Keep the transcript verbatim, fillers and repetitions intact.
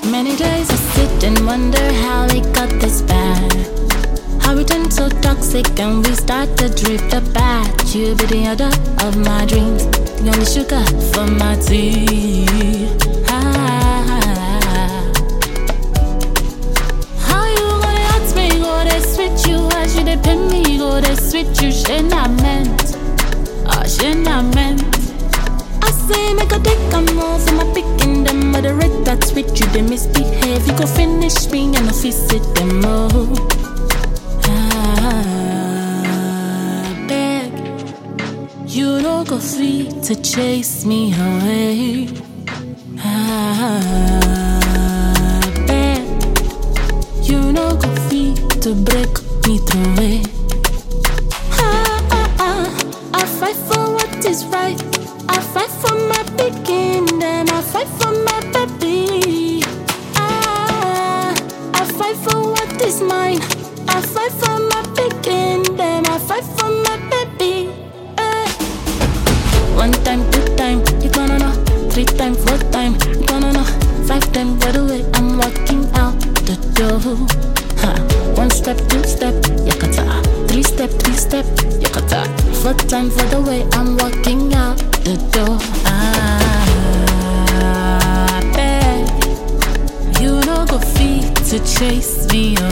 Many days I sit and wonder how it got this bad. How we turned so toxic and we start to drift apart. You be the other of my dreams, the only sugar for my tea. Ah. How you gonna ask me, go they switch you? How should they pay me, go they switch you? She not meant, oh she not meant. I say make a take a move for my picking them, but the rate that's with you, they misbehave. You go finish me and I fix it them all. You don't go free to chase me away. I beg. You don't go free to break me through. Ah, ah, ah. I fight for what is right. I fight for my picking them. I fight for my baby. Ah, I fight for what is mine. I fight for my picking them. I fight for my baby. One time, two time, you gonna know. Three time, four time, you gonna know. Five time, by the way, I'm walking out the door. Ha. One step, two step, yakata. Three step, three step, yakata. Four time, for the way, I'm walking out the door. Ah, beg. You don't go free to chase me away.